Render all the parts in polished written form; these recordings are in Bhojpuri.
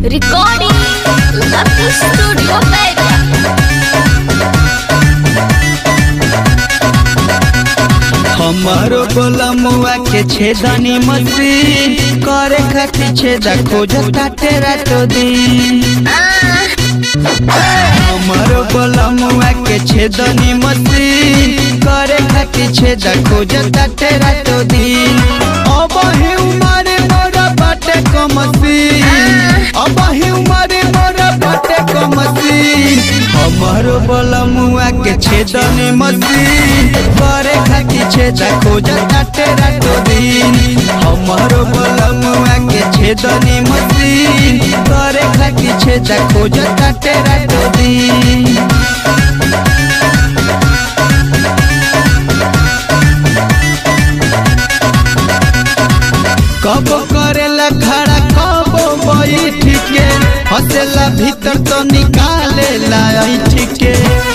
Recording Lucky Studio baby. हमारो बोलमुआ के छेदनी मशीन करे खातिर छेदा खोजता तेरा तो दिन। हमारो बोलमुआ के छेदनी मशीन करे खातिर छेदा खोजता तेरा तो दिन। अब ही उम्र मोरा बाटे को मशीन, अब ही उम्र मोरा बाटे को मशीन। हमारो बोलमुआ के छेदनी मशीन करे खातिर छेदा खोजता तेरा तो दिन। हमारो बोलमुआ के छेदनी मशीन करे खातिर छेदा खोजता तेरा तो दिन। कब करेला खड़ा कब बैठ के, हंसेला भीतर तो निकालेला ऐठ के।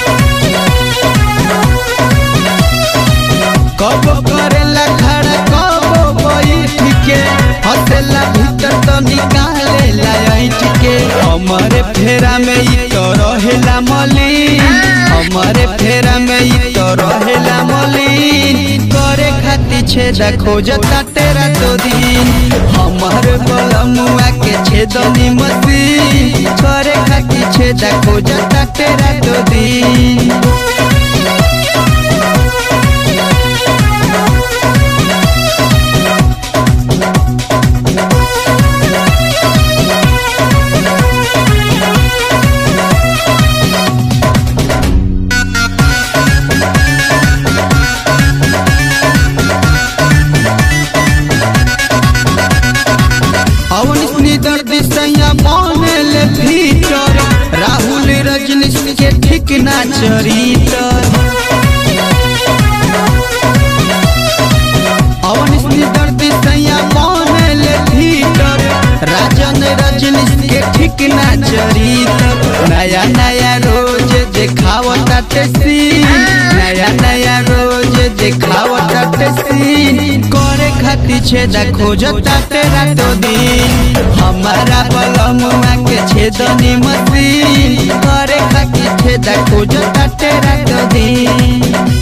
कब करेला खड़ा कब बैठ के, हंसेला भीतर तो निकालेला ऐठ के। हमारे फेरा में ई तो रहेला मलिन, हमारे फेरा में ई तो रहेला मलिन। करे खातिर छेदा खोजता तेरा तो दिन। हमारे बोलमुआ के छेदनी मशीन करे खातिर छेदा खोजता तेरा तो दिन। दर्द सैया बनल भीतर, राहुल रजनीश के ठीक ना चरितर। अवनीश दर्द सैया बनल भीतर, राजन रजनीश के ठीक ना चरितर। नया नया रोज देखावता टेसी, नया नया रोज देखावता टेसी। करे खातिर छेदा खोजता तेरा तो दिन। हमारा बोलमुआ के छेदनी मशीन करे खातिर छेदा खोजता तेरा तो दिन।